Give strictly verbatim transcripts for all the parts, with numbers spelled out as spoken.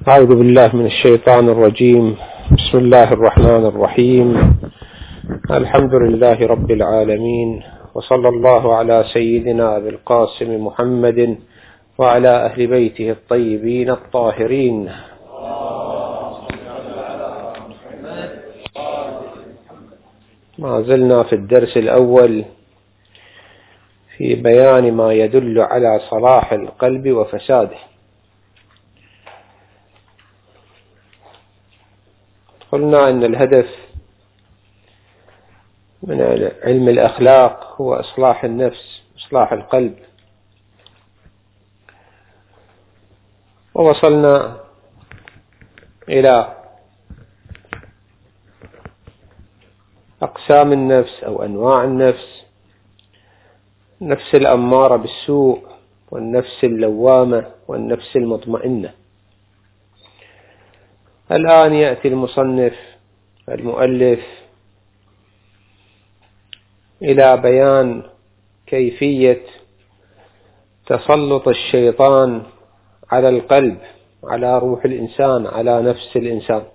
أعوذ بالله من الشيطان الرجيم. بسم الله الرحمن الرحيم. الحمد لله رب العالمين، وصلى الله على سيدنا أبي القاسم محمد وعلى أهل بيته الطيبين الطاهرين. ما زلنا في الدرس الأول في بيان ما يدل على صلاح القلب وفساده. قلنا أن الهدف من علم الأخلاق هو إصلاح النفس، إصلاح القلب، ووصلنا إلى أقسام النفس أو أنواع النفس: النفس الأمارة بالسوء، والنفس اللوامة، والنفس المطمئنة. الآن يأتي المصنف المؤلف إلى بيان كيفية تسلط الشيطان على القلب، على روح الإنسان، على نفس الإنسان.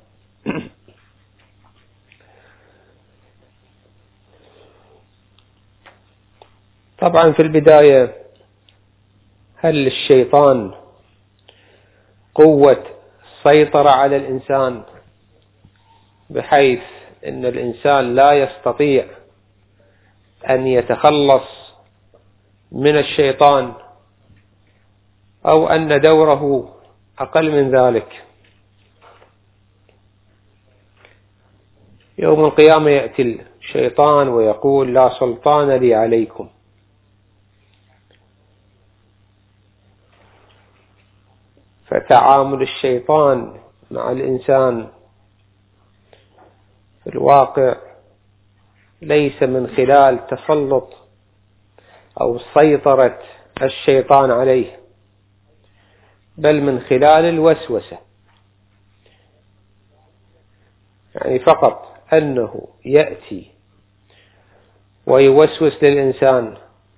طبعا في البداية، هل للشيطان قوة سيطرة على الإنسان بحيث أن الإنسان لا يستطيع أن يتخلص من الشيطان، أو أن دوره أقل من ذلك؟ يوم القيامة يأتي الشيطان ويقول: لا سلطان لي عليكم. فتعامل الشيطان مع الإنسان في الواقع ليس من خلال تسلط أو سيطرة الشيطان عليه، بل من خلال الوسوسة. يعني فقط أنه يأتي ويوسوس للإنسان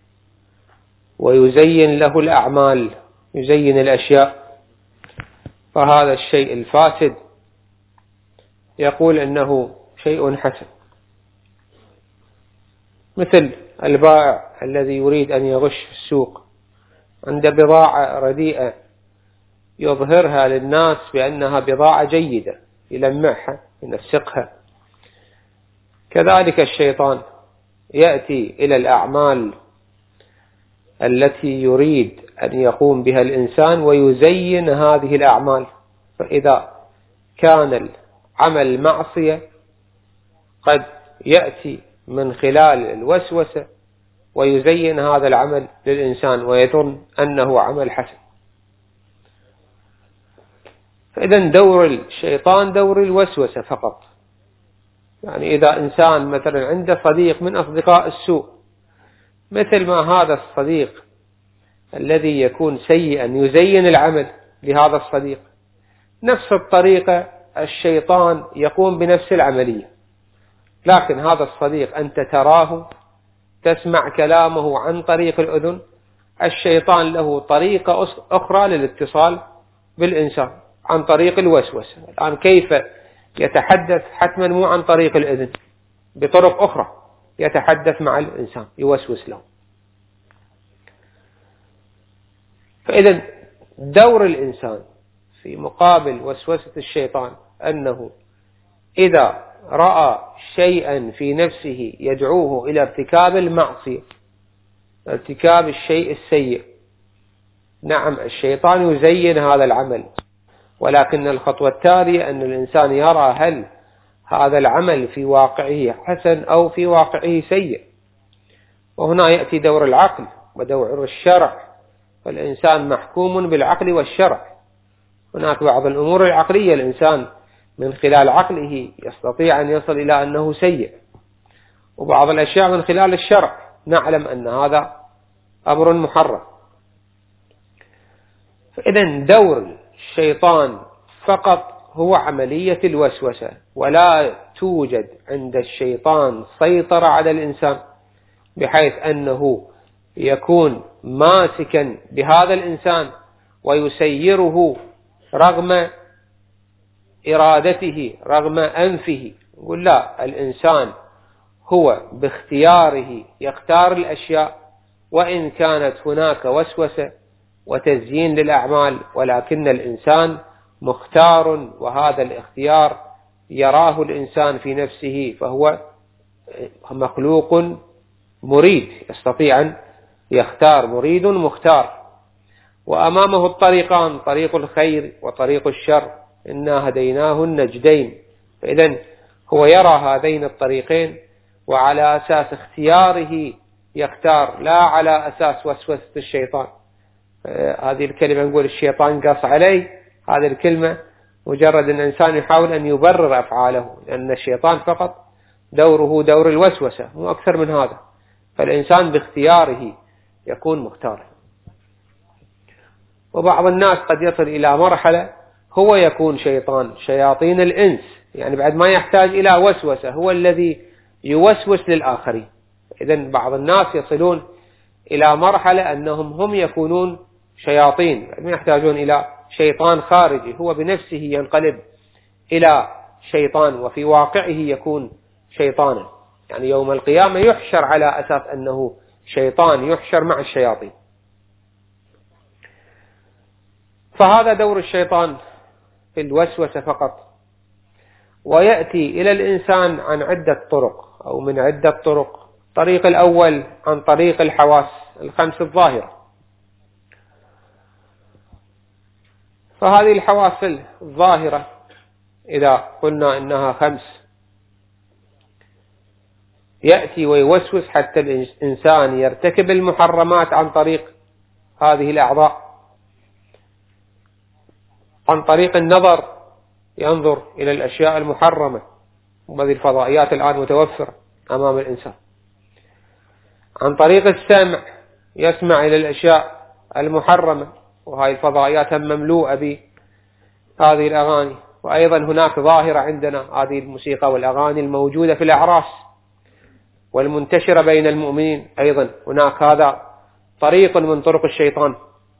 ويزين له الأعمال، يزين الأشياء، فهذا الشيء الفاسد يقول إنه شيء حسن. مثل البائع الذي يريد أن يغش في السوق، عند بضاعة رديئة يظهرها للناس بأنها بضاعة جيدة، يلمعها، ينسقها. كذلك الشيطان يأتي إلى الأعمال التي يريد أن يقوم بها الإنسان ويزين هذه الأعمال. فإذا كان العمل معصية قد يأتي من خلال الوسوسة ويزين هذا العمل للإنسان ويظن أنه عمل حسن. فإذا دور الشيطان دور الوسوسة فقط. يعني إذا إنسان مثلا عنده صديق من أصدقاء السوء، مثل ما هذا الصديق الذي يكون سيئا يزين العمل لهذا الصديق، نفس الطريقة الشيطان يقوم بنفس العملية. لكن هذا الصديق أنت تراه، تسمع كلامه عن طريق الأذن، الشيطان له طريقة أخرى للاتصال بالإنسان عن طريق الوسوسة. الآن كيف يتحدث؟ حتما مو عن طريق الأذن، بطرق أخرى يتحدث مع الإنسان، يوسوس له. فإذا دور الإنسان في مقابل وسوسة الشيطان أنه إذا رأى شيئا في نفسه يدعوه إلى ارتكاب المعصية، ارتكاب الشيء السيء، نعم الشيطان يزين هذا العمل، ولكن الخطوة التالية أن الإنسان يرى هل هذا العمل في واقعه حسن أو في واقعه سيء. وهنا يأتي دور العقل ودور الشرع، فالإنسان محكوم بالعقل والشرع. هناك بعض الأمور العقلية الإنسان من خلال عقله يستطيع أن يصل إلى أنه سيء، وبعض الأشياء من خلال الشرع نعلم أن هذا أمر محرم. فإذا دور الشيطان فقط هو عملية الوسوسة، ولا توجد عند الشيطان سيطرة على الإنسان بحيث أنه يكون ماسكا بهذا الإنسان ويسيره رغم إرادته رغم أنفه. يقول لا، الإنسان هو باختياره يختار الأشياء، وإن كانت هناك وسوسة وتزيين للأعمال، ولكن الإنسان مختار، وهذا الاختيار يراه الإنسان في نفسه، فهو مخلوق مريد، يستطيع أن يختار، مريد مختار. وأمامه الطريقان، طريق الخير وطريق الشر، إنا هديناه النجدين. فإذن هو يرى هذين الطريقين، وعلى أساس اختياره يختار، لا على أساس وسوسة الشيطان. هذه الكلمة نقول الشيطان قص علي، هذه الكلمة مجرد أن الإنسان يحاول أن يبرر أفعاله، لأن الشيطان فقط دوره دور الوسوسة، مو أكثر من هذا. فالإنسان باختياره يكون مختار. وبعض الناس قد يصل إلى مرحلة هو يكون شيطان، شياطين الإنس، يعني بعد ما يحتاج إلى وسوسة هو الذي يوسوس للآخرين. إذن بعض الناس يصلون إلى مرحلة أنهم هم يكونون شياطين، ما يحتاجون إلى شيطان خارجي، هو بنفسه ينقلب إلى شيطان، وفي واقعه يكون شيطانا. يعني يوم القيامة يحشر على أساس أنه شيطان، يحشر مع الشياطين. فهذا دور الشيطان في الوسوسة فقط. ويأتي إلى الإنسان عن عدة طرق أو من عدة طرق. الطريق الأول عن طريق الحواس الخمس الظاهرة. فهذه الحواس الظاهرة إذا قلنا إنها خمس، يأتي ويوسوس حتى الإنسان يرتكب المحرمات عن طريق هذه الأعضاء. عن طريق النظر ينظر إلى الأشياء المحرمة، وهذه الفضائيات الآن متوفرة أمام الإنسان. عن طريق السمع يسمع إلى الأشياء المحرمة، وهذه الفضائيات مملوءة بهذه الأغاني. وأيضا هناك ظاهرة عندنا، هذه الموسيقى والأغاني الموجودة في الأعراس والمنتشرة بين المؤمنين، أيضا هناك هذا طريق من طرق الشيطان.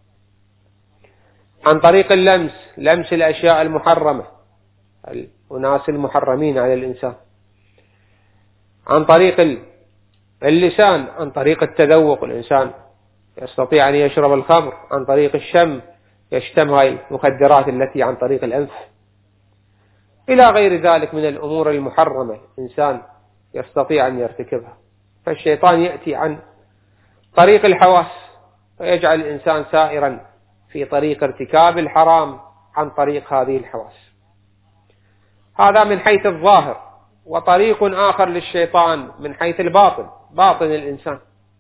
عن طريق اللمس، لمس الأشياء المحرمة، الناس المحرمين على الإنسان. عن طريق اللسان، عن طريق التذوق، الإنسان يستطيع أن يشرب الخمر. عن طريق الشم، يشتم هاي المخدرات التي عن طريق الأنف، إلى غير ذلك من الأمور المحرمة الإنسان يستطيع أن يرتكبها. فالشيطان يأتي عن طريق الحواس ويجعل الإنسان سائرا في طريق ارتكاب الحرام عن طريق هذه الحواس. هذا من حيث الظاهر. وطريق آخر للشيطان من حيث الباطن، باطن الإنسان،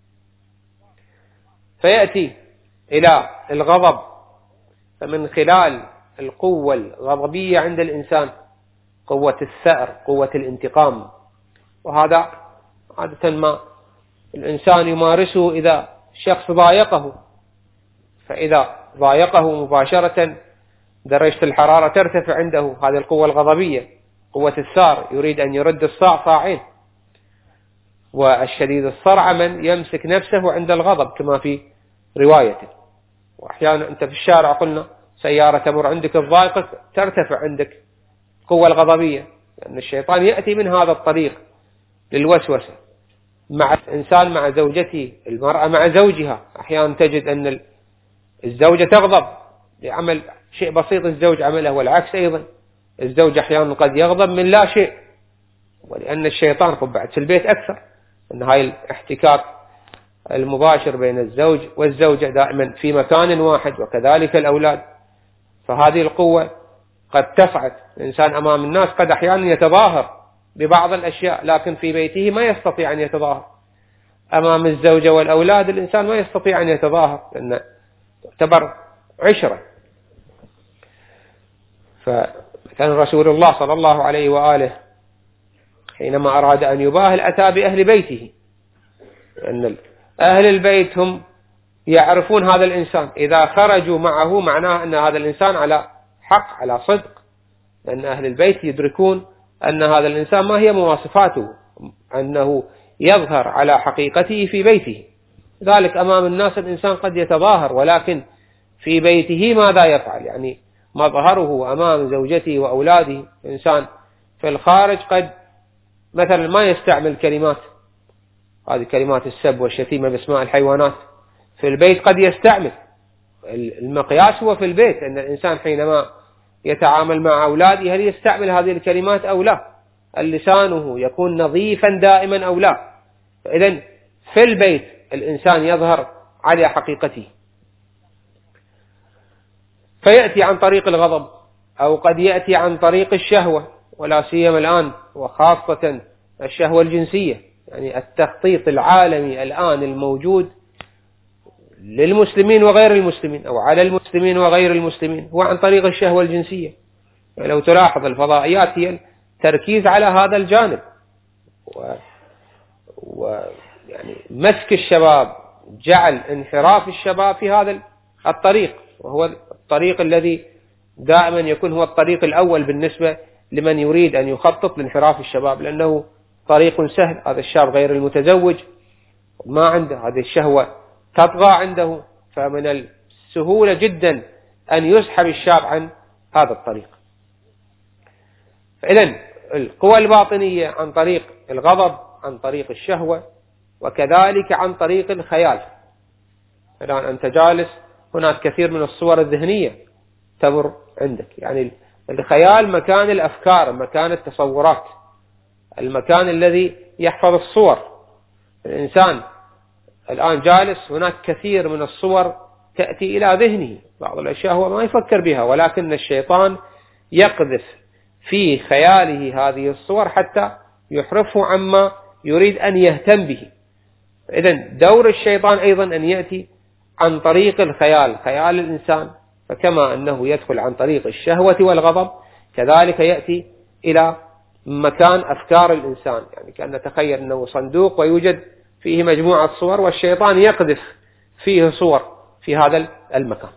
فيأتي إلى الغضب. فمن خلال القوة الغضبية عند الإنسان، قوة الثأر، قوة الانتقام، وهذا عادة ما الإنسان يمارسه إذا شخص ضايقه، فإذا ضايقه مباشرة درجة الحرارة ترتفع عنده، هذه القوة الغضبية، قوة الثار، يريد أن يرد الصاع صاعين. والشديد الصرع من يمسك نفسه عند الغضب كما في روايته. وأحيانا أنت في الشارع قلنا سيارة تمر عندك الضائقة ترتفع عندك القوة الغضبية، لأن الشيطان يأتي من هذا الطريق للوسوسة مع الإنسان مع زوجته، المرأة مع زوجها. أحيانا تجد أن الزوجة تغضب لعمل شيء بسيط الزوج عمله، والعكس أيضا، الزوج أحيانا قد يغضب من لا شيء، ولأن الشيطان قد بعد في البيت أكثر، أن هاي الاحتكاك المباشر بين الزوج والزوجة دائما في مكان واحد، وكذلك الأولاد. فهذه القوة قد تصعد الإنسان أمام الناس، قد أحيانا يتظاهر ببعض الأشياء، لكن في بيته ما يستطيع أن يتظاهر. أمام الزوجة والأولاد الإنسان ما يستطيع أن يتظاهر، لأن تعتبر عشرة. فمثلا رسول الله صلى الله عليه وآله حينما أراد أن يباهل أتى بأهل بيته، لأن أهل البيت هم يعرفون هذا الإنسان، إذا خرجوا معه معناه أن هذا الإنسان على حق، على صدق، لأن أهل البيت يدركون أن هذا الإنسان ما هي مواصفاته، أنه يظهر على حقيقته في بيته. ذلك أمام الناس الإنسان قد يتظاهر، ولكن في بيته ماذا يفعل؟ يعني مظهره أمام زوجته وأولاده. إنسان في الخارج قد مثلا ما يستعمل كلمات، هذه كلمات السب والشتيمة باسماء الحيوانات. في البيت قد يستعمل. المقياس هو في البيت، أن الإنسان حينما يتعامل مع أولاده هل يستعمل هذه الكلمات أو لا، اللسانه يكون نظيفا دائما أو لا. فإذن في البيت الإنسان يظهر على حقيقته، فيأتي عن طريق الغضب، أو قد يأتي عن طريق الشهوة، ولا سيما الآن وخاصة الشهوة الجنسية. يعني التخطيط العالمي الآن الموجود للمسلمين وغير المسلمين، أو على المسلمين وغير المسلمين، هو عن طريق الشهوة الجنسية. يعني لو تلاحظ الفضائيات هي التركيز على هذا الجانب، و... و... يعني مسك الشباب، جعل انحراف الشباب في هذا الطريق، وهو الطريق الذي دائما يكون هو الطريق الأول بالنسبة لمن يريد أن يخطط لانحراف الشباب، لأنه طريق سهل. هذا الشاب غير المتزوج ما عنده هذه الشهوة تطغى عنده، فمن السهولة جدا أن يسحب الشاب عن هذا الطريق. فإذن القوى الباطنية عن طريق الغضب، عن طريق الشهوة، وكذلك عن طريق الخيال. الآن أنت جالس هناك كثير من الصور الذهنية تمر عندك. يعني الخيال مكان الأفكار، مكان التصورات، المكان الذي يحفظ الصور. الإنسان الآن جالس هناك كثير من الصور تأتي إلى ذهنه، بعض الأشياء هو ما يفكر بها، ولكن الشيطان يقذف في خياله هذه الصور حتى يحرفه عما يريد أن يهتم به. إذن دور الشيطان أيضا أن يأتي عن طريق الخيال، خيال الإنسان. فكما أنه يدخل عن طريق الشهوة والغضب، كذلك يأتي إلى مكان أفكار الإنسان. يعني كأن نتخيل أنه صندوق ويوجد فيه مجموعة صور، والشيطان يقذف فيه صور في هذا المكان.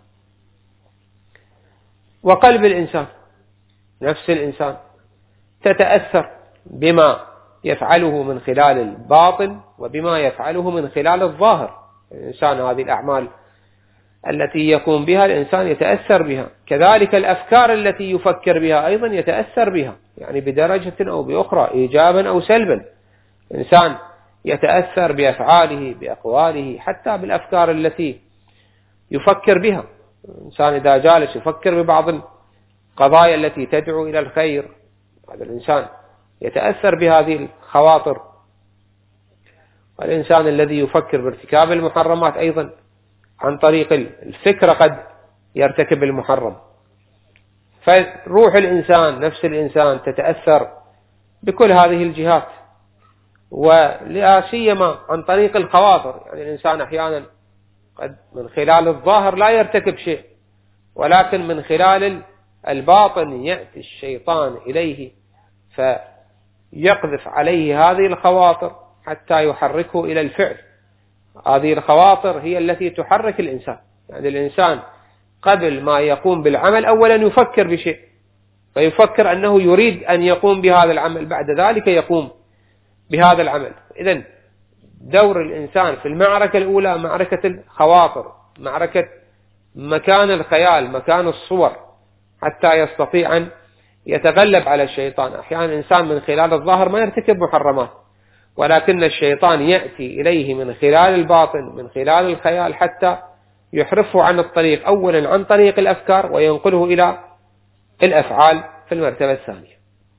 وقلب الإنسان، نفس الإنسان تتأثر بما يفعله من خلال الباطن وبما يفعله من خلال الظاهر. الإنسان هذه الأعمال التي يقوم بها الإنسان يتأثر بها، كذلك الأفكار التي يفكر بها أيضا يتأثر بها، يعني بدرجة أو بأخرى، إيجابا أو سلبا. الإنسان يتأثر بأفعاله، بأقواله، حتى بالأفكار التي يفكر بها. الإنسان إذا جالس يفكر ببعض القضايا التي تدعو إلى الخير، هذا الإنسان يتأثر بهذه الخواطر. والإنسان الذي يفكر بارتكاب المحرمات أيضا عن طريق الفكرة قد يرتكب المحرم. فروح الإنسان، نفس الإنسان تتأثر بكل هذه الجهات، ولا سيما عن طريق الخواطر. يعني الإنسان أحيانا قد من خلال الظاهر لا يرتكب شيء، ولكن من خلال الباطن يأتي الشيطان إليه فيقذف عليه هذه الخواطر حتى يحركه إلى الفعل. هذه الخواطر هي التي تحرك الإنسان. يعني الإنسان قبل ما يقوم بالعمل أولا يفكر بشيء، فيفكر أنه يريد أن يقوم بهذا العمل، بعد ذلك يقوم بهذا العمل. إذن دور الإنسان في المعركة الأولى معركة الخواطر، معركة مكان الخيال، مكان الصور، حتى يستطيع أن يتغلب على الشيطان. أحيانا الإنسان من خلال الظاهر ما يرتكب محرمات، ولكن الشيطان يأتي إليه من خلال الباطن، من خلال الخيال، حتى يحرفه عن الطريق، أولا عن طريق الأفكار، وينقله إلى الأفعال في المرتبة الثانية.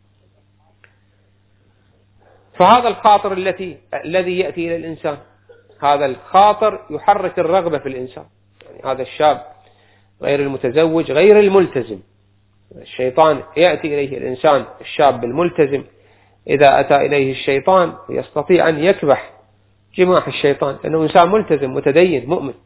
فهذا الخاطر التي الذي يأتي إلى الإنسان، هذا الخاطر يحرك الرغبة في الإنسان. يعني هذا الشاب غير المتزوج، غير الملتزم، الشيطان يأتي إليه الإنسان الشاب الملتزم. إذا أتى إليه الشيطان يستطيع أن يكبح جماح الشيطان، لأنه إنسان ملتزم متدين مؤمن.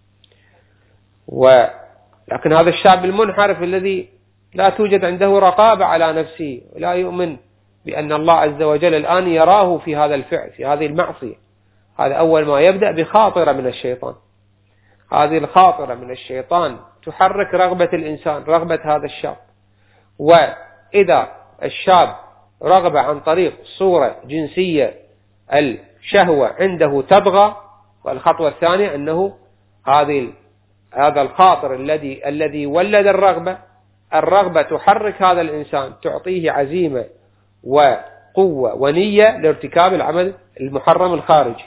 ولكن هذا الشاب المنحرف الذي لا توجد عنده رقابة على نفسه، ولا يؤمن بأن الله عز وجل الآن يراه في هذا الفعل، في هذه المعصية، هذا أول ما يبدأ بخاطرة من الشيطان. هذه الخاطرة من الشيطان تحرك رغبة الإنسان، رغبة هذا الشاب. وإذا الشاب رغبة عن طريق صورة جنسية، الشهوة عنده تبغى، والخطوة الثانية أنه هذه هذا الخاطر الذي الذي ولد الرغبة، الرغبة تحرك هذا الإنسان، تعطيه عزيمة وقوة ونية لارتكاب العمل المحرم الخارجي،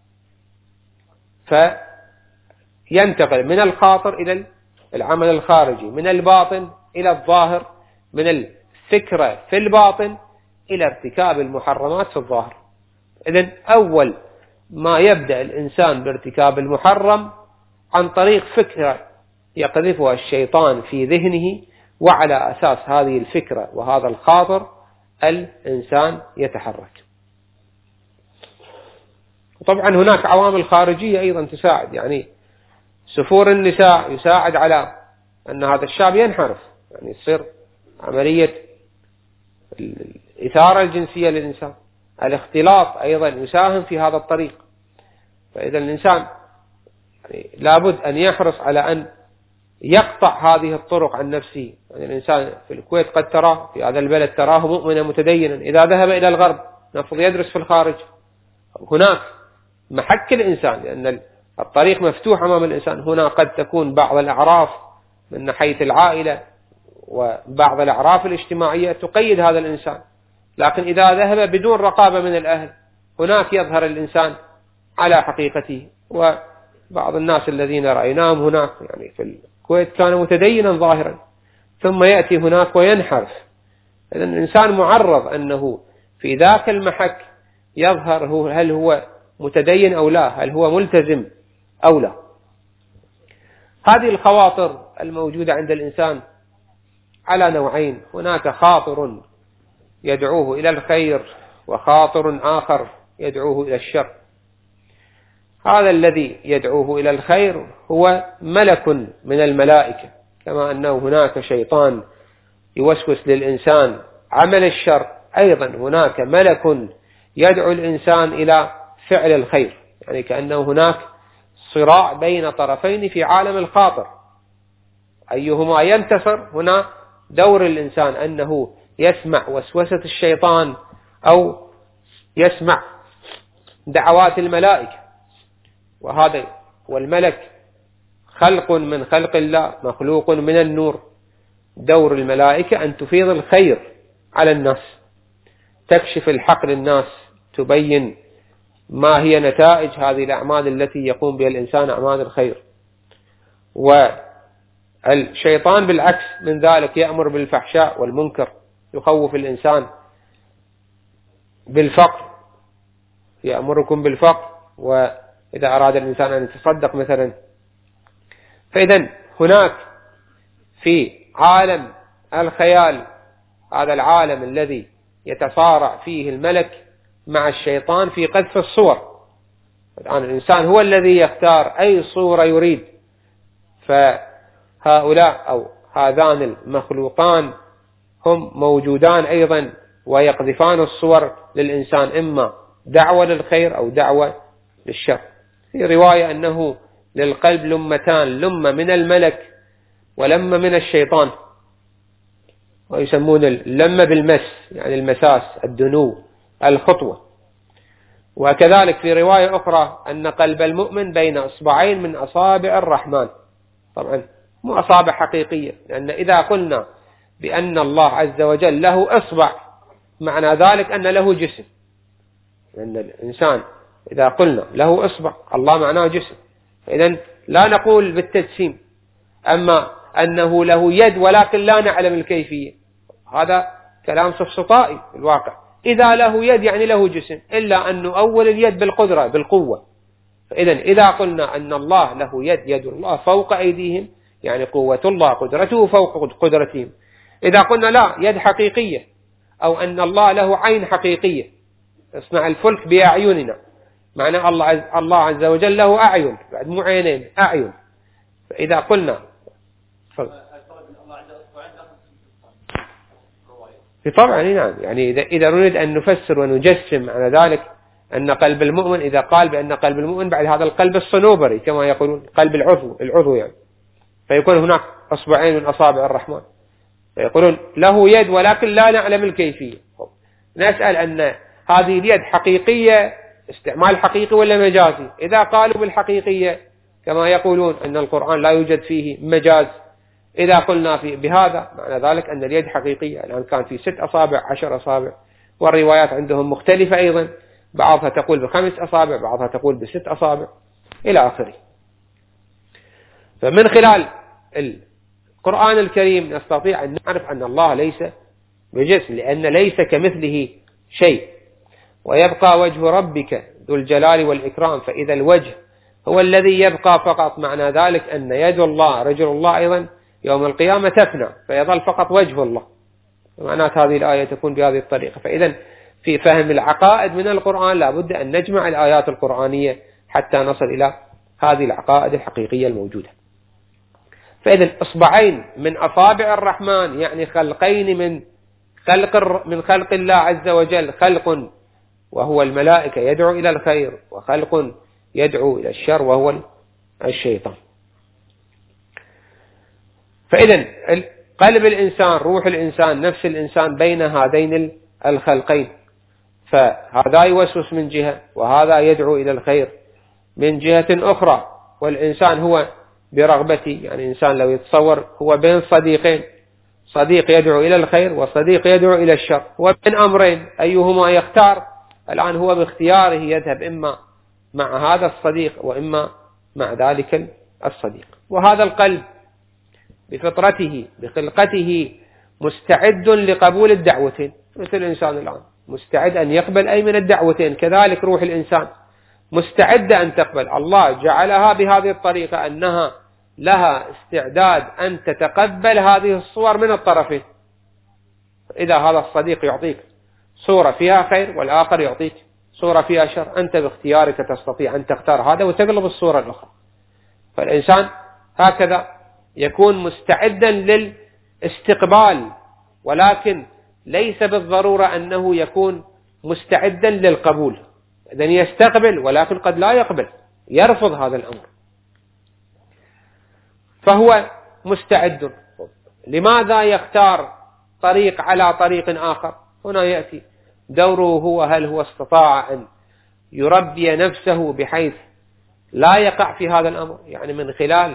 فينتقل من الخاطر إلى العمل الخارجي، من الباطن إلى الظاهر، من الفكرة في الباطن إلى ارتكاب المحرمات في الظاهر. إذن أول ما يبدأ الإنسان بارتكاب المحرم عن طريق فكرة يقذفها الشيطان في ذهنه، وعلى أساس هذه الفكرة وهذا الخاطر الإنسان يتحرك. طبعا هناك عوامل خارجية أيضا تساعد، يعني سفور النساء يساعد على أن هذا الشاب ينحرف، يعني يصير عملية الإثارة الجنسية للإنسان. الاختلاط أيضا يساهم في هذا الطريق. فإذا الإنسان يعني لابد أن يحرص على أن يقطع هذه الطرق عن نفسه. يعني الإنسان في الكويت قد تراه في هذا البلد تراه مؤمنا متدينا، إذا ذهب إلى الغرب نفض يدرس في الخارج، هناك محك الإنسان، لأن الطريق مفتوح أمام الإنسان. هنا قد تكون بعض الأعراف من ناحية العائلة وبعض الأعراف الاجتماعية تقيد هذا الإنسان، لكن إذا ذهب بدون رقابة من الأهل هناك يظهر الإنسان على حقيقته. وبعض الناس الذين رأيناهم هناك يعني في الكويت كان متدينا ظاهرا، ثم يأتي هناك وينحرف. إذن الإنسان معرض أنه في ذاك المحك يظهر هو هل هو متدين أو لا، هل هو ملتزم أو لا. هذه الخواطر الموجودة عند الإنسان على نوعين: هناك خاطر يدعوه إلى الخير، وخاطر آخر يدعوه إلى الشر. هذا الذي يدعوه إلى الخير هو ملك من الملائكة، كما أنه هناك شيطان يوسوس للإنسان عمل الشر، أيضا هناك ملك يدعو الإنسان إلى فعل الخير. يعني كأنه هناك صراع بين طرفين في عالم الخاطر، أيهما ينتصر. هنا دور الإنسان أنه يسمع وسوسة الشيطان أو يسمع دعوات الملائكة، وهذا والملك خلق من خلق الله، مخلوق من النور. دور الملائكة أن تفيض الخير على الناس، تكشف الحق للناس، تبين ما هي نتائج هذه الأعمال التي يقوم بها الإنسان، أعمال الخير. والشيطان بالعكس من ذلك يأمر بالفحشاء والمنكر، يخوف الإنسان بالفقر، يأمركم بالفقر، وإذا أراد الإنسان أن يتصدق مثلا. فإذا هناك في عالم الخيال، هذا العالم الذي يتصارع فيه الملك مع الشيطان في قذف الصور. الآن الإنسان هو الذي يختار أي صورة يريد، فهؤلاء أو هذان المخلوقان هم موجودان أيضا ويقذفان الصور للإنسان، إما دعوة للخير أو دعوة للشر. في رواية أنه للقلب لمتان، لمة من الملك ولمة من الشيطان، ويسمون اللمة بالمس، يعني المساس، الدنو، الخطوة. وكذلك في رواية أخرى أن قلب المؤمن بين أصبعين من أصابع الرحمن. طبعا مو أصابع حقيقية، لأن إذا قلنا بأن الله عز وجل له أصبع معنى ذلك أن له جسم، لأن الإنسان إذا قلنا له أصبع الله معناه جسم، فإذا لا نقول بالتجسيم. أما أنه له يد ولكن لا نعلم الكيفية، هذا كلام سفسطائي في الواقع. إذا له يد يعني له جسم، إلا أن نؤول اليد بالقدرة بالقوة. فإذا إذا قلنا أن الله له يد، يد الله فوق أيديهم، يعني قوة الله قدرته فوق قدرتهم. إذا قلنا لا، يد حقيقية، أو أن الله له عين حقيقية، اصنع الفلك بأعيننا، معنى الله عز, الله عز وجل له أعين، بعد مو عينين، أعين. فإذا قلنا طبعا نعم، يعني إذا, إذا نريد أن نفسر ونجسم على ذلك أن قلب المؤمن، إذا قال بأن قلب المؤمن بعد هذا القلب الصنوبري كما يقولون، قلب العضو العضو يعني، فيكون هناك أصبعين من أصابع الرحمن، فيقولون له يد ولكن لا نعلم الكيفية. نسأل أن هذه اليد حقيقية، استعمال حقيقي ولا مجازي؟ إذا قالوا بالحقيقية كما يقولون أن القرآن لا يوجد فيه مجاز، إذا قلنا في بهذا معنى ذلك أن اليد حقيقية. الآن كان في ست أصابع عشر أصابع، والروايات عندهم مختلفة أيضا، بعضها تقول بخمس أصابع، بعضها تقول بست أصابع إلى آخره. فمن خلال القرآن الكريم نستطيع أن نعرف أن الله ليس بجسم، لأن ليس كمثله شيء، ويبقى وجه ربك ذو الجلال والإكرام. فإذا الوجه هو الذي يبقى فقط، معنى ذلك أن يد الله رجل الله أيضا يوم القيامة تفنى، فيظل فقط وجه الله. معنات هذه الآية تكون بهذه الطريقة. فإذا في فهم العقائد من القرآن لابد أن نجمع الآيات القرآنية حتى نصل إلى هذه العقائد الحقيقية الموجودة. فإذا إصبعين من أصابع الرحمن يعني خلقين من خلق من خلق الله عز وجل، خلق وهو الملائكة يدعو إلى الخير، وخلق يدعو إلى الشر وهو الشيطان. فإذا قلب الإنسان، روح الإنسان، نفس الإنسان بين هذين الخلقين، فهذا يوسوس من جهة، وهذا يدعو إلى الخير من جهة أخرى. والإنسان هو برغبته، يعني الإنسان لو يتصور هو بين صديقين، صديق يدعو إلى الخير وصديق يدعو إلى الشر، وبين أمرين أيهما يختار؟ الآن هو باختياره يذهب إما مع هذا الصديق وإما مع ذلك الصديق. وهذا القلب بفطرته بخلقته مستعد لقبول الدعوتين، مثل الإنسان الآن مستعد أن يقبل أي من الدعوتين، كذلك روح الإنسان مستعدة أن تقبل. الله جعلها بهذه الطريقة أنها لها استعداد أن تتقبل هذه الصور من الطرفين. إذا هذا الصديق يعطيك صورة فيها خير والآخر يعطيك صورة فيها شر، أنت باختيارك تستطيع أن تختار هذا وتقلب الصورة الأخرى. فالإنسان هكذا يكون مستعدا للاستقبال، ولكن ليس بالضرورة أنه يكون مستعدا للقبول. إذن يستقبل ولكن قد لا يقبل، يرفض هذا الأمر، فهو مستعد. لماذا يختار طريق على طريق آخر؟ هنا يأتي دوره هو، هل هو استطاع أن يربي نفسه بحيث لا يقع في هذا الأمر؟ يعني من خلال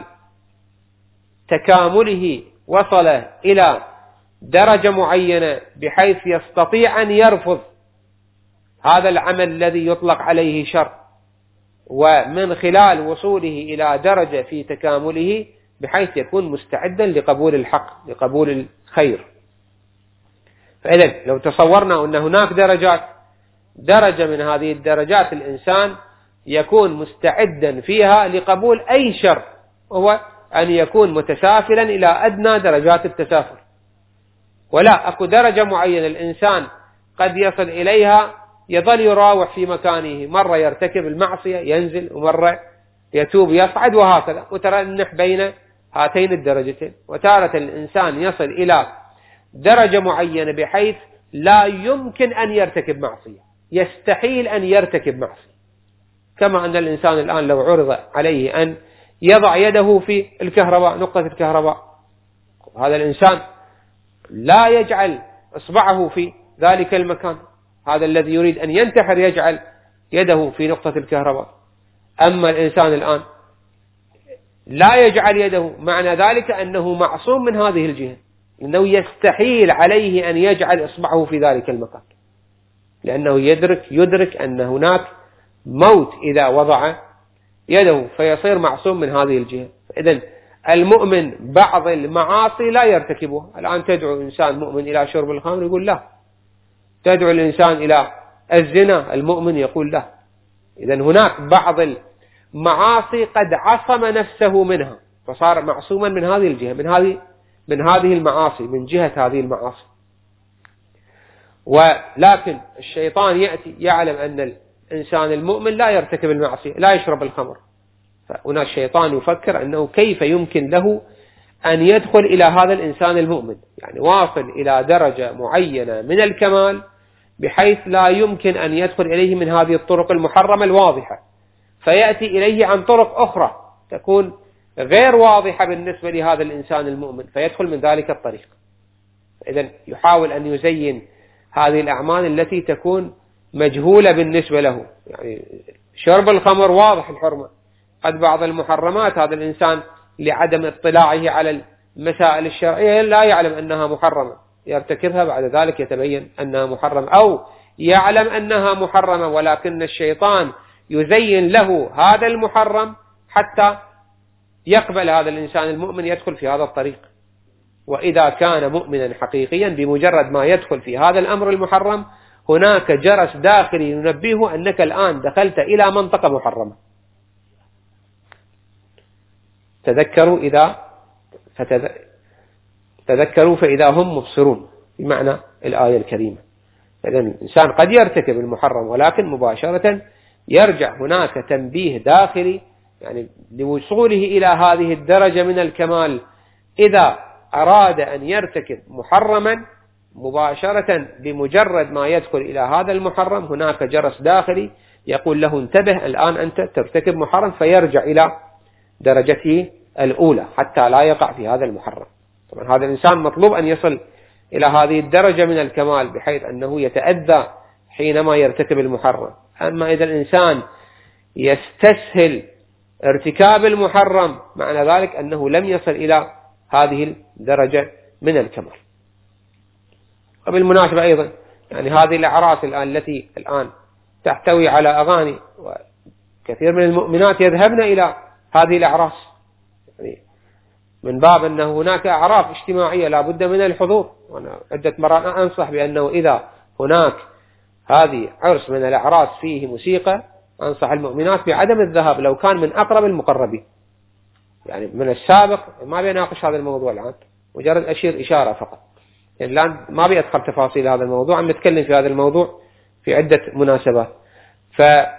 تكامله وصل إلى درجة معينة بحيث يستطيع أن يرفض هذا العمل الذي يطلق عليه شر، ومن خلال وصوله إلى درجة في تكامله بحيث يكون مستعدا لقبول الحق، لقبول الخير. فإذا لو تصورنا أن هناك درجات، درجة من هذه الدرجات الإنسان يكون مستعدا فيها لقبول أي شر، وهو أن يكون متسافلا إلى أدنى درجات التسافل. ولا أكو درجة معينة الإنسان قد يصل إليها يظل يراوح في مكانه، مرة يرتكب المعصية ينزل، ومرة يتوب يصعد، وهكذا مترنح بين هاتين الدرجتين. وتارة الإنسان يصل إلى درجة معينة بحيث لا يمكن أن يرتكب معصية، يستحيل أن يرتكب معصية. كما أن الإنسان الآن لو عرض عليه أن يضع يده في الكهرباء، نقطة الكهرباء، هذا الإنسان لا يجعل إصبعه في ذلك المكان. هذا الذي يريد أن ينتحر يجعل يده في نقطة الكهرباء. أما الإنسان الآن لا يجعل يده، معنى ذلك أنه معصوم من هذه الجهة، إنه يستحيل عليه أن يجعل إصبعه في ذلك المكان، لأنه يدرك يدرك أن هناك موت إذا وضع يده، فيصير معصوم من هذه الجهة. إذن المؤمن بعض المعاصي لا يرتكبها. الآن تدعو إنسان مؤمن إلى شرب الخمر يقول لا، تدعو الإنسان إلى الزنا المؤمن يقول لا. إذن هناك بعض المعاصي قد عصم نفسه منها، فصار معصوما من هذه الجهة، من هذه من هذه المعاصي، من جهة هذه المعاصي. ولكن الشيطان يأتي يعلم أن الإنسان المؤمن لا يرتكب المعصية، لا يشرب الخمر، فهنا الشيطان يفكر أنه كيف يمكن له أن يدخل إلى هذا الإنسان المؤمن، يعني واصل إلى درجة معينة من الكمال بحيث لا يمكن أن يدخل إليه من هذه الطرق المحرمة الواضحة، فيأتي إليه عن طرق أخرى تكون غير واضحة بالنسبة لهذا الإنسان المؤمن، فيدخل من ذلك الطريق. إذن يحاول أن يزين هذه الأعمال التي تكون مجهولة بالنسبة له، يعني شرب الخمر واضح الحرمة، قد بعض المحرمات هذا الإنسان لعدم اطلاعه على المسائل الشرعية لا يعلم أنها محرمة، يرتكبها بعد ذلك يتبين أنها محرمة، أو يعلم أنها محرمة ولكن الشيطان يزين له هذا المحرم حتى يقبل هذا الإنسان المؤمن يدخل في هذا الطريق. وإذا كان مؤمنا حقيقيا بمجرد ما يدخل في هذا الأمر المحرم هناك جرس داخلي ينبهه أنك الآن دخلت إلى منطقة محرمة. تذكروا إذا فتذ... تذكروا فإذا هم مبصرون بمعنى الآية الكريمة. إذن الإنسان قد يرتكب المحرم ولكن مباشرة يرجع، هناك تنبيه داخلي يعني لوصوله إلى هذه الدرجة من الكمال. إذا أراد أن يرتكب محرما مباشرة بمجرد ما يدخل إلى هذا المحرم هناك جرس داخلي يقول له انتبه الآن أنت ترتكب محرم، فيرجع إلى درجته الأولى حتى لا يقع في هذا المحرم. طبعا هذا الإنسان مطلوب أن يصل إلى هذه الدرجة من الكمال بحيث أنه يتأذى حينما يرتكب المحرم. أما إذا الإنسان يستسهل ارتكاب المحرم معنى ذلك أنه لم يصل إلى هذه الدرجة من الكمال. وبالمناسبة أيضا يعني هذه الأعراس الآن التي الآن تحتوي على أغاني، وكثير من المؤمنات يذهبن إلى هذه الأعراس يعني من باب أنه هناك أعراف اجتماعية لا بد من الحضور. وأنا عدة مرات أنصح بأنه إذا هناك هذه عرس من الأعراس فيه موسيقى أنصح المؤمنات بعدم الذهاب لو كان من أقرب المقربين. يعني من السابق ما بيناقش هذا الموضوع الآن، مجرد أشير إشارة فقط، يعني الآن ما بيدخل تفاصيل هذا الموضوع، عم نتكلم في هذا الموضوع في عدة مناسبات. ف...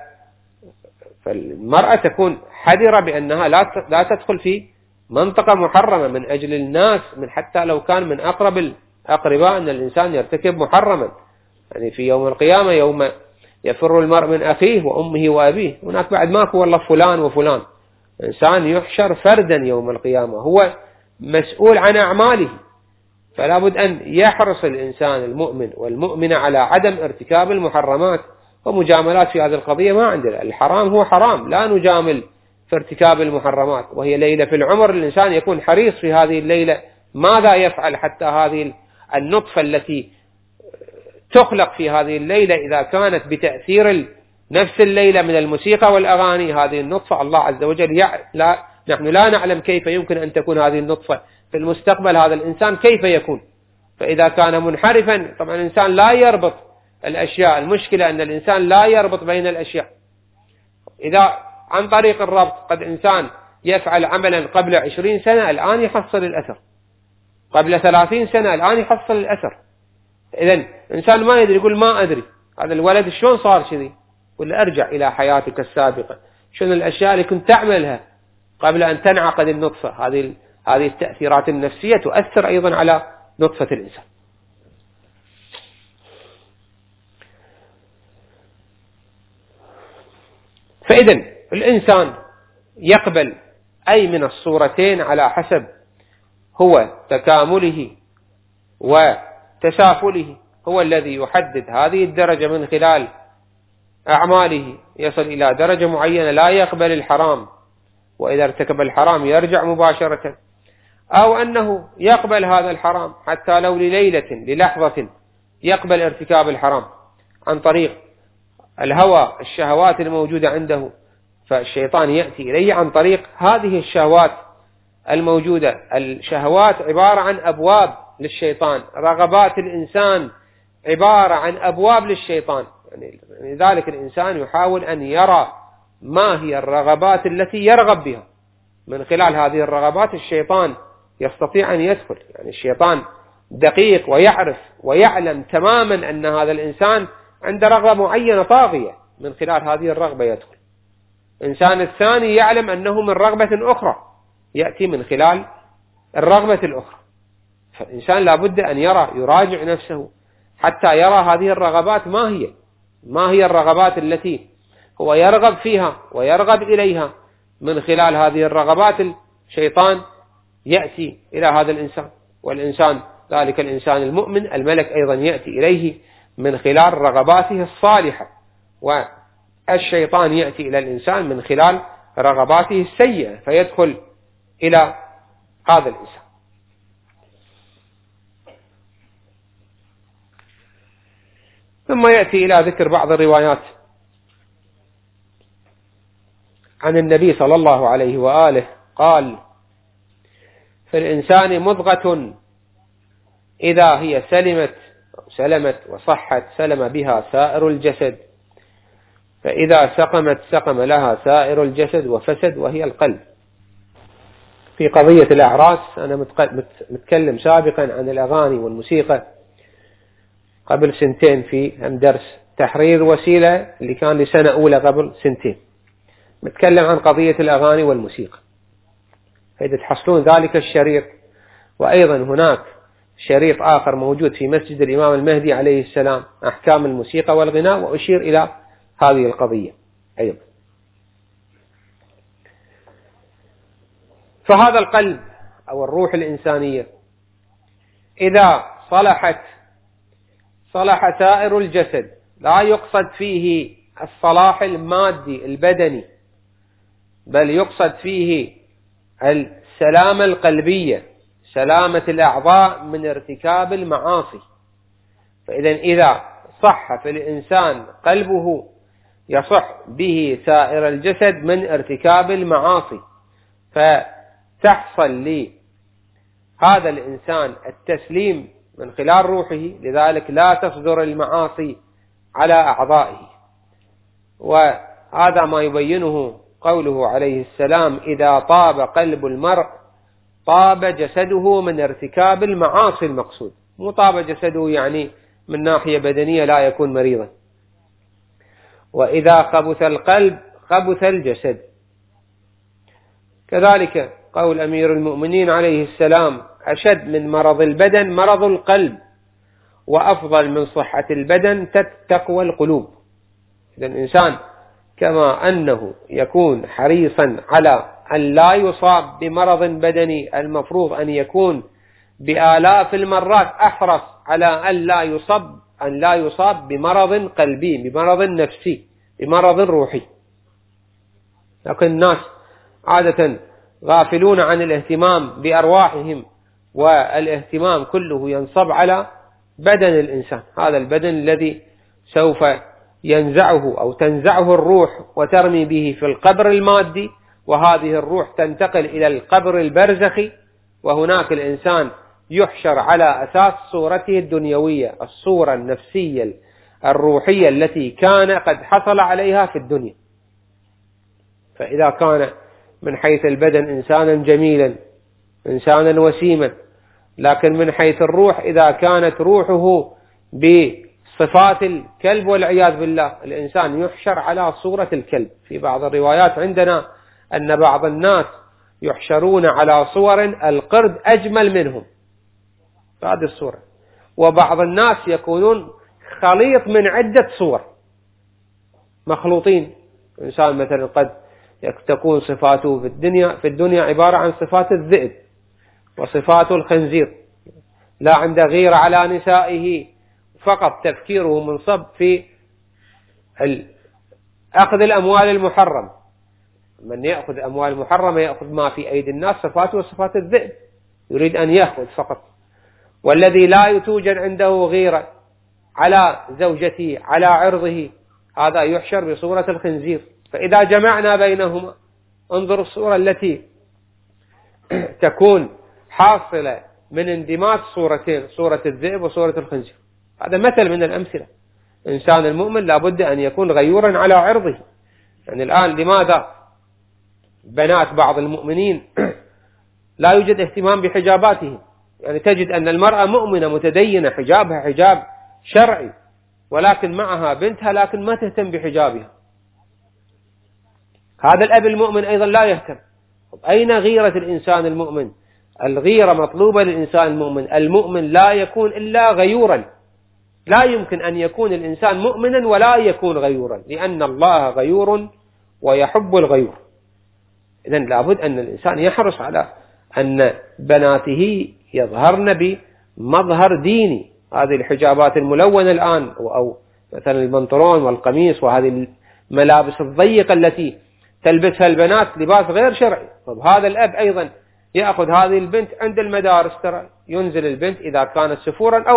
فالمرأة تكون حذرة بأنها لا لا تدخل في منطقة محرمة من أجل الناس، من حتى لو كان من أقرب الأقرباء أن الإنسان يرتكب محرما. يعني في يوم القيامة يوم يفر المرء من أخيه وأمه وأبيه، هناك بعد ماكو والله فلان وفلان، إنسان يحشر فردا يوم القيامة هو مسؤول عن أعماله. فلا بد أن يحرص الإنسان المؤمن والمؤمنة على عدم ارتكاب المحرمات ومجاملات في هذه القضية. ما عندنا الحرام هو حرام، لا نجامل في ارتكاب المحرمات، وهي ليلة في العمر الإنسان يكون حريص في هذه الليلة ماذا يفعل حتى هذه النطفة التي تخلق في هذه الليلة إذا كانت بتأثير نفس الليلة من الموسيقى والأغاني، هذه النطفة الله عز وجل يع... لا نحن لا نعلم كيف يمكن أن تكون هذه النطفة في المستقبل، هذا الإنسان كيف يكون. فإذا كان منحرفا طبعا الإنسان لا يربط الأشياء، المشكلة أن الإنسان لا يربط بين الأشياء. إذا عن طريق الربط قد إنسان يفعل عملا قبل عشرين سنة الآن يحصل الأثر، قبل ثلاثين سنة الآن يحصل الأثر. إذن إنسان ما يدري يقول ما أدري هذا الولد شلون صار كذي، ولا أرجع إلى حياتك السابقة، شنو الأشياء اللي كنت تعملها قبل أن تنعقد النطفة. هذه هذه التأثيرات النفسية تؤثر أيضا على نطفة الإنسان. فإذن الإنسان يقبل أي من الصورتين على حسب هو تكامله وتسافله، هو الذي يحدد هذه الدرجة من خلال أعماله، يصل إلى درجة معينة لا يقبل الحرام، وإذا ارتكب الحرام يرجع مباشرة، أو أنه يقبل هذا الحرام حتى لو لليلة للحظة يقبل ارتكاب الحرام عن طريق الهوى الشهوات الموجودة عنده، فالشيطان يأتي إليه عن طريق هذه الشهوات الموجودة. الشهوات عبارة عن أبواب للشيطان، رغبات الإنسان عبارة عن أبواب للشيطان. يعني لذلك الإنسان يحاول أن يرى ما هي الرغبات التي يرغب بها، من خلال هذه الرغبات الشيطان يستطيع أن يدخل. يعني الشيطان دقيق ويعرف ويعلم تماما أن هذا الإنسان عنده رغبة معينة طاغية، من خلال هذه الرغبة يدخل. الإنسان الثاني يعلم أنه من رغبة أخرى يأتي من خلال الرغبة الأخرى. فالإنسان لابد أن يرى يراجع نفسه حتى يرى هذه الرغبات ما هي ما هي الرغبات التي هو يرغب فيها ويرغب إليها. من خلال هذه الرغبات الشيطان يأتي إلى هذا الإنسان، والإنسان ذلك الإنسان المؤمن الملك أيضا يأتي إليه من خلال رغباته الصالحة، والشيطان يأتي إلى الإنسان من خلال رغباته السيئة فيدخل إلى هذا الإنسان. ثم يأتي إلى ذكر بعض الروايات عن النبي صلى الله عليه وآله قال: في الإنسان مضغة إذا هي سلمت سلمت وصحت سلم بها سائر الجسد، فإذا سقمت سقم لها سائر الجسد وفسد، وهي القلب. في قضية الأعراس أنا متكلم سابقا عن الأغاني والموسيقى قبل سنتين في هم درس تحرير وسيلة اللي كان لسنة أولى قبل سنتين، متكلم عن قضية الأغاني والموسيقى، فإذا تحصلون ذلك الشريط. وأيضا هناك شريط آخر موجود في مسجد الإمام المهدي عليه السلام، أحكام الموسيقى والغناء، وأشير إلى هذه القضية أيضا. فهذا القلب أو الروح الإنسانية إذا صلحت صلح سائر الجسد. لا يقصد فيه الصلاح المادي البدني، بل يقصد فيه السلامة القلبية، سلامة الأعضاء من ارتكاب المعاصي. فإذا إذا صح في الإنسان قلبه يصح به سائر الجسد من ارتكاب المعاصي، فتحصل لهذا الإنسان التسليم من خلال روحه، لذلك لا تصدر المعاصي على أعضائه. وهذا ما يبينه قوله عليه السلام: إذا طاب قلب المرء طاب جسده من ارتكاب المعاصي المقصود. مو طاب جسده يعني من ناحية بدنية لا يكون مريضا. وإذا خبث القلب خبث الجسد. كذلك قول أمير المؤمنين عليه السلام: أشد من مرض البدن مرض القلب، وأفضل من صحة البدن تقوى القلوب. إذا الإنسان كما أنه يكون حريصا على أن لا يصاب بمرض بدني، المفروض أن يكون بآلاف المرات أحرص على أن لا يصاب أن لا يصاب بمرض قلبي، بمرض نفسي، بمرض روحي. لكن الناس عادة غافلون عن الاهتمام بأرواحهم، والاهتمام كله ينصب على بدن الإنسان، هذا البدن الذي سوف ينزعه أو تنزعه الروح وترمي به في القبر المادي، وهذه الروح تنتقل إلى القبر البرزخي، وهناك الإنسان يحشر على أساس صورته الدنيوية، الصورة النفسية الروحية التي كان قد حصل عليها في الدنيا. فإذا كان من حيث البدن إنسانا جميلا إنسانا وسيما، لكن من حيث الروح إذا كانت روحه بصفات الكلب والعياذ بالله، الإنسان يحشر على صورة الكلب. في بعض الروايات عندنا أن بعض الناس يحشرون على صور القرد أجمل منهم، هذه الصورة. وبعض الناس يكونون خليط من عدة صور مخلوطين. إنسان مثلا قد تكون صفاته في الدنيا في الدنيا عبارة عن صفات الذئب وصفات الخنزير، لا عنده غير على نسائه، فقط تفكيره منصب في أخذ الأموال المحرم. من يأخذ أموال محرمة يأخذ ما في أيدي الناس، صفاته وصفات الذئب، يريد أن يأخذ فقط. والذي لا توجد عنده غيرة على زوجته على عرضه، هذا يحشر بصورة الخنزير. فإذا جمعنا بينهما انظر الصورة التي تكون حاصلة من اندماج صورتين، صورة الذئب وصورة الخنزير. هذا مثل من الأمثلة. إنسان المؤمن لابد أن يكون غيورا على عرضه. يعني الآن لماذا بنات بعض المؤمنين لا يوجد اهتمام بحجاباتهم؟ يعني تجد أن المرأة مؤمنة متدينة، حجابها حجاب شرعي، ولكن معها بنتها لكن ما تهتم بحجابها. هذا الأب المؤمن أيضا لا يهتم. أين غيرة الإنسان المؤمن؟ الغيرة مطلوبة للإنسان المؤمن. المؤمن لا يكون إلا غيورا، لا يمكن أن يكون الإنسان مؤمنا ولا يكون غيورا، لأن الله غيور ويحب الغيور. إذن لابد أن الإنسان يحرص على أن بناته يظهرن بمظهر ديني. هذه الحجابات الملونة الآن، أو مثلا البنطلون والقميص وهذه الملابس الضيقة التي تلبسها البنات لباس غير شرعي. طب هذا الأب أيضا يأخذ هذه البنت عند المدارس، ترى ينزل البنت إذا كانت سفورا أو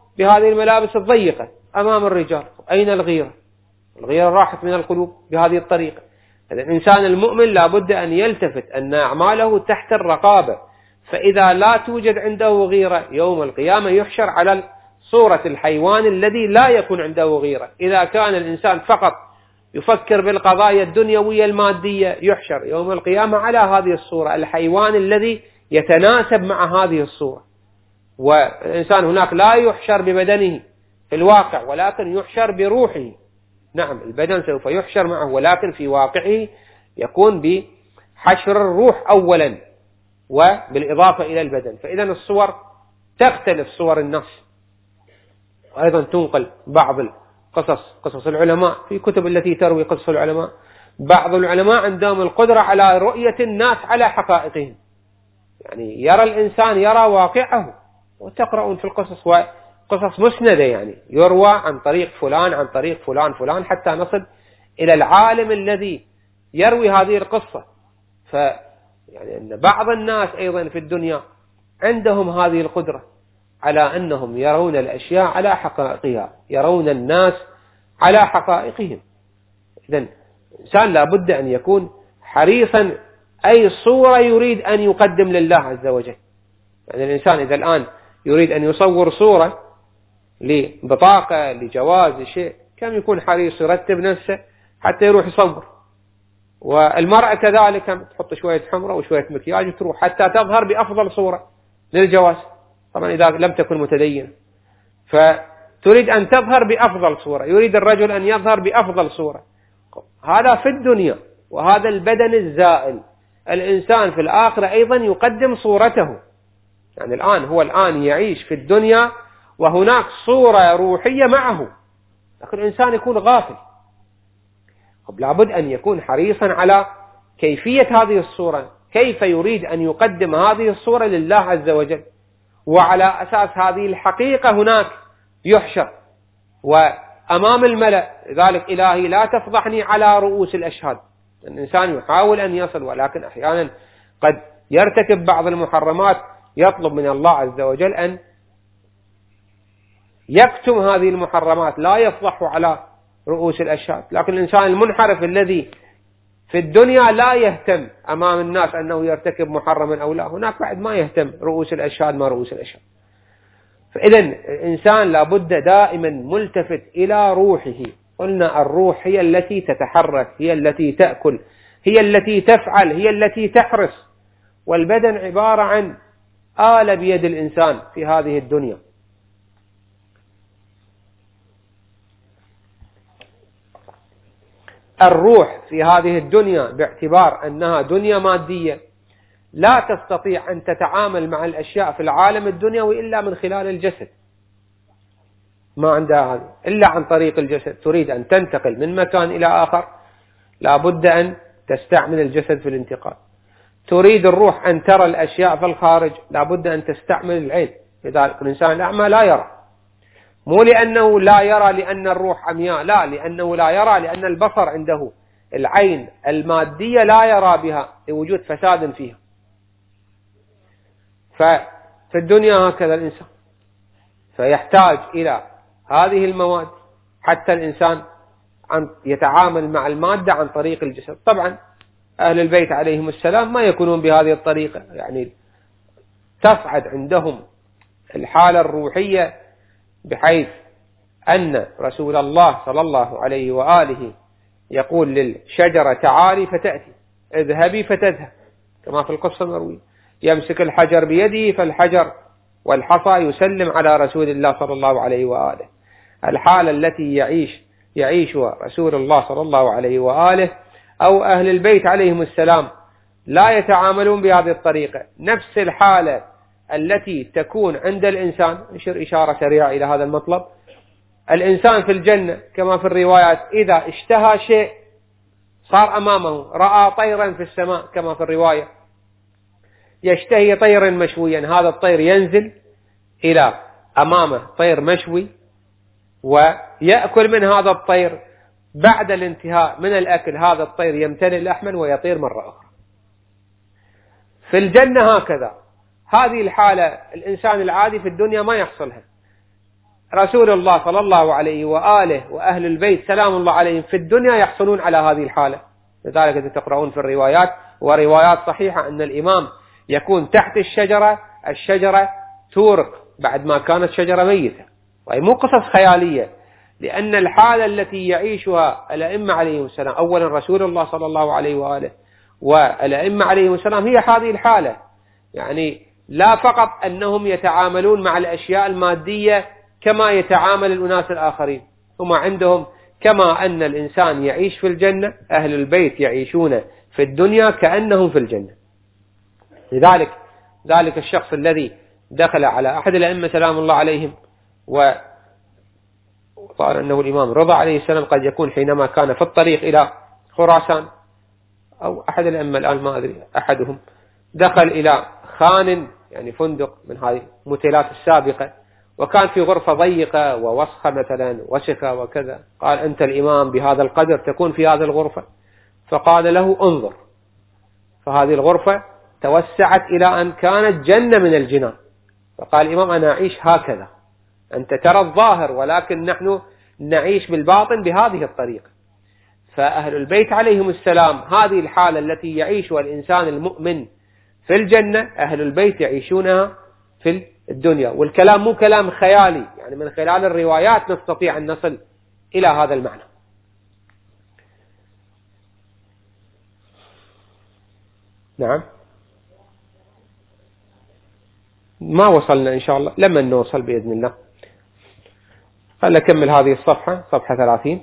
بهذه الملابس الضيقة أمام الرجال. أين الغيرة؟ الغيرة راحت من القلوب بهذه الطريقة. الإنسان المؤمن لا بد أن يلتفت أن أعماله تحت الرقابة، فإذا لا توجد عنده غيرة يوم القيامة يحشر على صورة الحيوان الذي لا يكون عنده غيرة. إذا كان الإنسان فقط يفكر بالقضايا الدنيوية المادية يحشر يوم القيامة على هذه الصورة، الحيوان الذي يتناسب مع هذه الصورة. والإنسان هناك لا يحشر ببدنه في الواقع ولكن يحشر بروحه. نعم البدن سوف يحشر معه ولكن في واقعه يكون بحشر الروح أولا وبالإضافة إلى البدن. فإذا الصور تختلف صور النفس. أيضا تنقل بعض القصص قصص العلماء في كتب التي تروي قصص العلماء. بعض العلماء عندهم القدرة على رؤية الناس على حقائقهم، يعني يرى الإنسان يرى واقعه. وتقرؤون في القصص وقصص مسندة يعني يروى عن طريق فلان عن طريق فلان فلان حتى نصل إلى العالم الذي يروي هذه القصة. ف يعني أن بعض الناس أيضا في الدنيا عندهم هذه القدرة على أنهم يرون الأشياء على حقائقها، يرون الناس على حقائقهم. إذن الإنسان لا بد أن يكون حريصا أي صورة يريد أن يقدم لله عز وجل. يعني الإنسان إذا الآن يريد أن يصور صورة لبطاقة لجواز شيء كم يكون حريص يرتب نفسه حتى يروح يصور. والمرأة كذلك تحط شوية حمرة وشوية مكياج وتروح حتى تظهر بأفضل صورة للجواز، طبعا إذا لم تكن متدينة فتريد أن تظهر بأفضل صورة. يريد الرجل أن يظهر بأفضل صورة. هذا في الدنيا، وهذا البدن الزائل. الإنسان في الآخرة أيضا يقدم صورته. يعني الآن هو الآن يعيش في الدنيا وهناك صورة روحية معه، لكن الإنسان يكون غافل. لابد أن يكون حريصا على كيفية هذه الصورة، كيف يريد أن يقدم هذه الصورة لله عز وجل، وعلى أساس هذه الحقيقة هناك يحشر وأمام الملأ. لذلك إلهي لا تفضحني على رؤوس الأشهاد. الإنسان يحاول أن يصل ولكن أحيانا قد يرتكب بعض المحرمات، يطلب من الله عز وجل أن يكتم هذه المحرمات لا يفضح على رؤوس الأشهاد. لكن الإنسان المنحرف الذي في الدنيا لا يهتم أمام الناس أنه يرتكب محرما أو لا، هناك بعد ما يهتم رؤوس الأشهاد ما رؤوس الأشهاد. فإذا الإنسان لابد دائما ملتفت إلى روحه. قلنا الروح هي التي تتحرك، هي التي تأكل، هي التي تفعل، هي التي تحرص. والبدن عبارة عن آلة بيد الإنسان في هذه الدنيا. الروح في هذه الدنيا باعتبار أنها دنيا مادية لا تستطيع أن تتعامل مع الأشياء في العالم الدنيوي إلا من خلال الجسد، ما عندها هذا إلا عن طريق الجسد. تريد أن تنتقل من مكان إلى آخر لا بد أن تستعمل الجسد في الانتقال. تريد الروح أن ترى الأشياء في الخارج لا بد أن تستعمل العين. لذلك الإنسان الأعمى لا يرى، مو لأنه لا يرى لأن الروح عمياء، لا، لأنه لا يرى لأن البصر عنده العين المادية لا يرى بها لوجود فساد فيها. ففي الدنيا هكذا الإنسان فيحتاج إلى هذه المواد حتى الإنسان يتعامل مع المادة عن طريق الجسد. طبعا أهل البيت عليهم السلام ما يكونون بهذه الطريقة، يعني تصعد عندهم الحالة الروحية بحيث أن رسول الله صلى الله عليه وآله يقول للشجرة تعالي فتأتي، اذهبي فتذهب، كما في القصة المروية. يمسك الحجر بيده فالحجر والحصى يسلم على رسول الله صلى الله عليه وآله. الحالة التي يعيش يعيشها رسول الله صلى الله عليه وآله أو أهل البيت عليهم السلام لا يتعاملون بهذه الطريقة. نفس الحالة التي تكون عند الإنسان، نشر إشارة سريعة إلى هذا المطلب. الإنسان في الجنة كما في الروايات إذا اشتهى شيء صار أمامه، رأى طيرا في السماء كما في الرواية، يشتهي طيرا مشويا، هذا الطير ينزل إلى أمامه طير مشوي ويأكل من هذا الطير. بعد الانتهاء من الأكل هذا الطير يمتلئ لحما ويطير مرة أخرى. في الجنة هكذا. هذه الحالة الإنسان العادي في الدنيا ما يحصلها. رسول الله صلى الله عليه وآله وأهل البيت سلام الله عليهم في الدنيا يحصلون على هذه الحالة. لذلك تقرؤون في الروايات، وروايات صحيحة، أن الإمام يكون تحت الشجرة، الشجرة تورق بعد ما كانت شجرة ميتة. وهي مو قصص خيالية، لأن الحالة التي يعيشها الأئمة عليهم السلام، أولا رسول الله صلى الله عليه وآله والأئمة عليهم السلام، هي هذه الحالة. يعني لا فقط أنهم يتعاملون مع الأشياء المادية كما يتعامل الأناس الآخرين، هم عندهم كما أن الإنسان يعيش في الجنة، أهل البيت يعيشون في الدنيا كأنهم في الجنة. لذلك ذلك الشخص الذي دخل على أحد الأئمة سلام الله عليهم وقال أنه الإمام رضا عليه السلام، قد يكون حينما كان في الطريق إلى خراسان، أو أحد الأئمة الآن ما أدري أحدهم، دخل إلى خان يعني فندق من هذه الموتيلات السابقة، وكان في غرفة ضيقة ووسخة مثلا وسخة وكذا. قال أنت الإمام بهذا القدر تكون في هذه الغرفة؟ فقال له انظر، فهذه الغرفة توسعت إلى أن كانت جنة من الجنان. فقال الإمام أنا أعيش هكذا، أنت ترى الظاهر ولكن نحن نعيش بالباطن بهذه الطريقة. فأهل البيت عليهم السلام هذه الحالة التي يعيشها الإنسان المؤمن في الجنة، أهل البيت يعيشونها في الدنيا. والكلام مو كلام خيالي، يعني من خلال الروايات نستطيع أن نصل إلى هذا المعنى. نعم، ما وصلنا إن شاء الله، لما نوصل بإذن الله. خلنا نكمل هذه الصفحة، صفحة ثلاثين.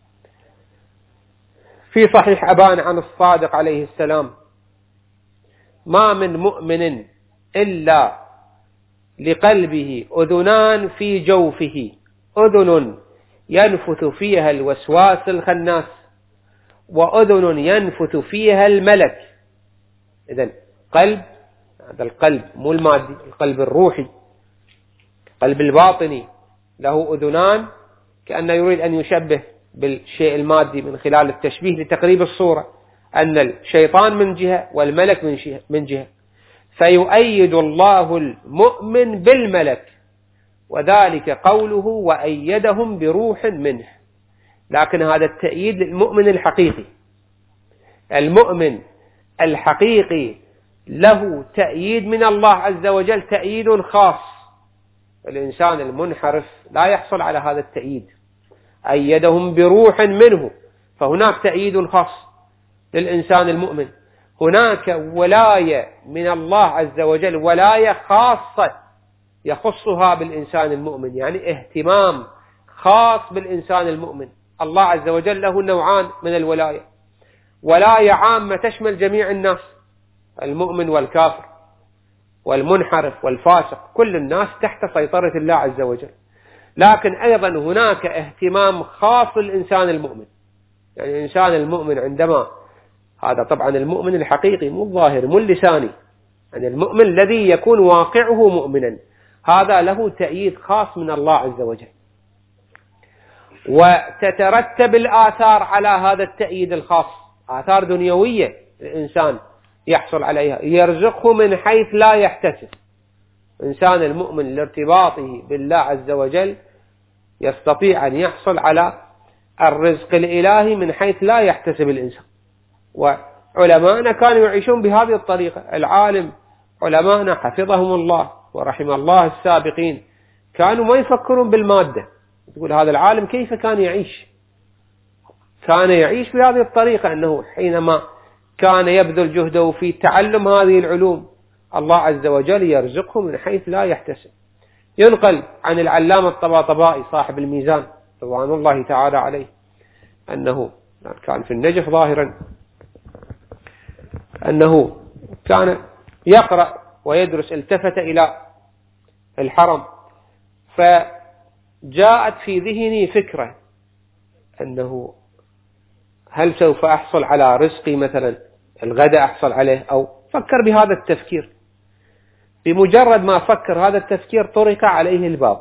في صحيح أبان عن الصادق عليه السلام: ما من مؤمن إلا لقلبه أذنان في جوفه، أذن ينفث فيها الوسواس الخناس، وأذن ينفث فيها الملك. إذن قلب، هذا القلب مو المادي، القلب الروحي، القلب الباطني، له أذنان، كأنه يريد أن يشبه بالشيء المادي من خلال التشبيه لتقريب الصورة، أن الشيطان من جهة والملك من جهة. فيؤيد الله المؤمن بالملك، وذلك قوله وأيدهم بروح منه. لكن هذا التأييد للمؤمن الحقيقي. المؤمن الحقيقي له تأييد من الله عز وجل، تأييد خاص. الإنسان المنحرف لا يحصل على هذا التأييد. أيدهم بروح منه، فهناك تأييد خاص للإنسان المؤمن. هناك ولاية من الله عز وجل، ولاية خاصة يخصها بالإنسان المؤمن، يعني اهتمام خاص بالإنسان المؤمن. الله عز وجل له نوعان من الولاية: ولاية عامة تشمل جميع الناس، المؤمن والكافر والمنحرف والفاسق، كل الناس تحت سيطرة الله عز وجل. لكن أيضا هناك اهتمام خاص للإنسان المؤمن. يعني الإنسان المؤمن عندما، هذا طبعا المؤمن الحقيقي مو الظاهر مو اللساني، يعني المؤمن الذي يكون واقعه مؤمنا، هذا له تأييد خاص من الله عز وجل. وتترتب الآثار على هذا التأييد الخاص، آثار دنيوية الإنسان يحصل عليها، يرزقه من حيث لا يحتسب. إنسان المؤمن لارتباطه بالله عز وجل يستطيع أن يحصل على الرزق الإلهي من حيث لا يحتسب الإنسان. وعلماءنا كانوا يعيشون بهذه الطريقة. العالم علماءنا حفظهم الله ورحم الله السابقين كانوا ما يفكرون بالمادة. تقول هذا العالم كيف كان يعيش؟ كان يعيش بهذه الطريقة، أنه حينما كان يبذل جهده في تعلم هذه العلوم، الله عز وجل يرزقه من حيث لا يحتسب. ينقل عن العلامة الطباطبائي صاحب الميزان رضوان الله تعالى عليه أنه كان في النجف ظاهرا، أنه كان يقرأ ويدرس، التفت إلى الحرم، فجاءت في ذهني فكرة أنه هل سوف أحصل على رزقي مثلا الغداء أحصل عليه، أو فكر بهذا التفكير. بمجرد ما فكر هذا التفكير طرق عليه الباب،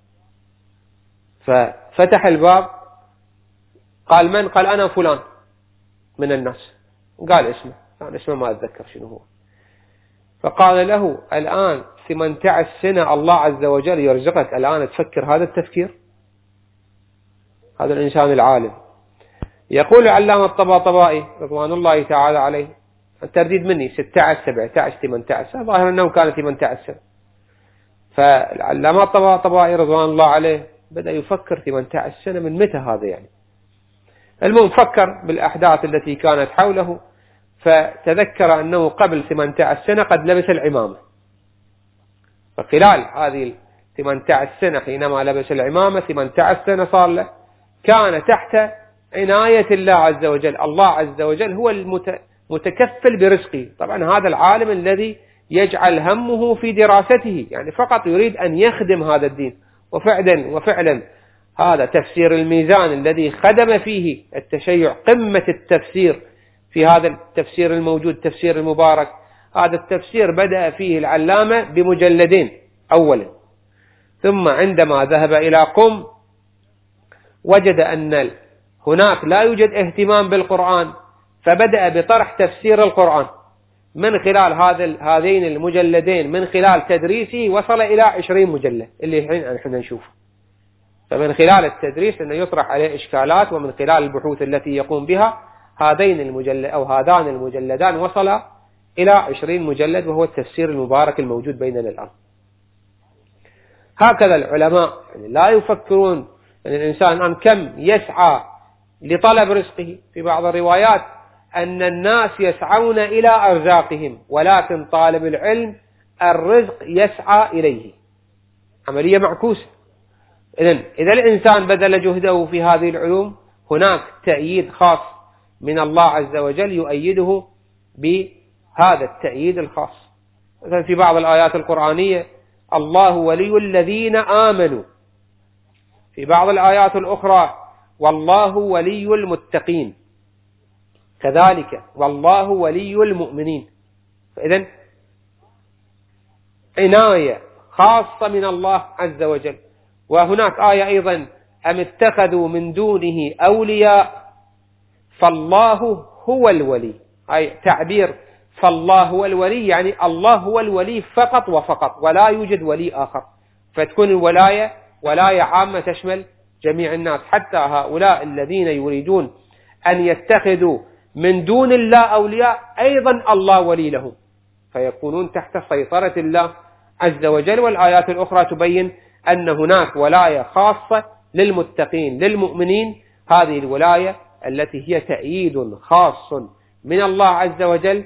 ففتح الباب، قال من؟ قال أنا فلان من الناس. قال اسمه، كان اسمه ما أتذكر شنو هو. فقال له الآن ثمانية عشر سنة الله عز وجل يرزقك الآن تفكر هذا التفكير؟ هذا الإنسان العالم. يقول العلامة الطباطبائي رضوان الله تعالى عليه، الترديد مني ستة عشر سبعة عشر ثمانية عشر، ظاهر أنه كان ثمانية عشر سنة. فالعلامة الطباطبائي رضوان الله عليه بدأ يفكر ثمانية عشر سنة من متى هذا يعني. المهم فكر بالأحداث التي كانت حوله، فتذكر أنه قبل ثمانية عشر سنة قد لبس العمامة، فخلال هذه ثمانية عشر سنة حينما لبس العمامة ثمانية عشر سنة صار له، كان تحت عناية الله عز وجل. الله عز وجل هو المتكفل برزقه. طبعا هذا العالم الذي يجعل همه في دراسته، يعني فقط يريد أن يخدم هذا الدين. وفعلا وفعلا هذا تفسير الميزان الذي خدم فيه التشيع قمة التفسير في هذا التفسير الموجود، تفسير المبارك. هذا التفسير بدأ فيه العلامة بمجلدين أولا، ثم عندما ذهب إلى قم وجد أن هناك لا يوجد اهتمام بالقرآن، فبدأ بطرح تفسير القرآن من خلال هذا هذين المجلدين. من خلال تدريسه وصل إلى عشرين مجلد اللي الحين احنا نشوفه. فمن خلال التدريس أنه يطرح عليه إشكالات، ومن خلال البحوث التي يقوم بها هذين المجلد أو هذان المجلدان وصل إلى عشرين مجلد، وهو التفسير المبارك الموجود بيننا الآن. هكذا العلماء يعني لا يفكرون أن الإنسان الآن كم يسعى لطلب رزقه. في بعض الروايات أن الناس يسعون إلى أرزاقهم، ولكن طالب العلم الرزق يسعى إليه. عملية معكوسة. إذن إذا الإنسان بذل جهده في هذه العلوم، هناك تأييد خاص من الله عز وجل يؤيده بهذا التأييد الخاص. مثلا في بعض الآيات القرآنية الله ولي الذين آمنوا، في بعض الآيات الأخرى والله ولي المتقين، كذلك والله ولي المؤمنين. فإذن عناية خاصة من الله عز وجل. وهناك آية أيضا أم اتخذوا من دونه أولياء فالله هو الولي، أي تعبير فالله هو الولي يعني الله هو الولي فقط وفقط، ولا يوجد ولي آخر. فتكون الولاية ولاية عامة تشمل جميع الناس، حتى هؤلاء الذين يريدون أن يتخذوا من دون الله أولياء أيضا الله ولي لهم، فيكونون تحت سيطرة الله عز وجل. والآيات الأخرى تبين أن هناك ولاية خاصة للمتقين للمؤمنين، هذه الولاية التي هي تأييد خاص من الله عز وجل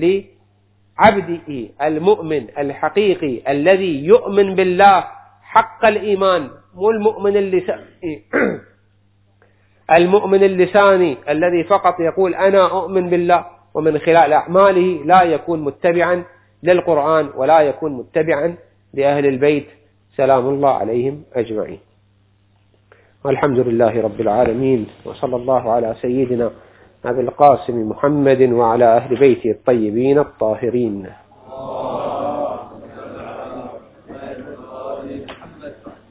لعبده المؤمن الحقيقي الذي يؤمن بالله حق الإيمان، مو المؤمن اللساني المؤمن اللساني الذي فقط يقول أنا أؤمن بالله، ومن خلال أعماله لا يكون متبعا للقرآن ولا يكون متبعا لأهل البيت سلام الله عليهم أجمعين. والحمد لله رب العالمين، وصلى الله على سيدنا أبي القاسم محمد وعلى أهل بيته الطيبين الطاهرين.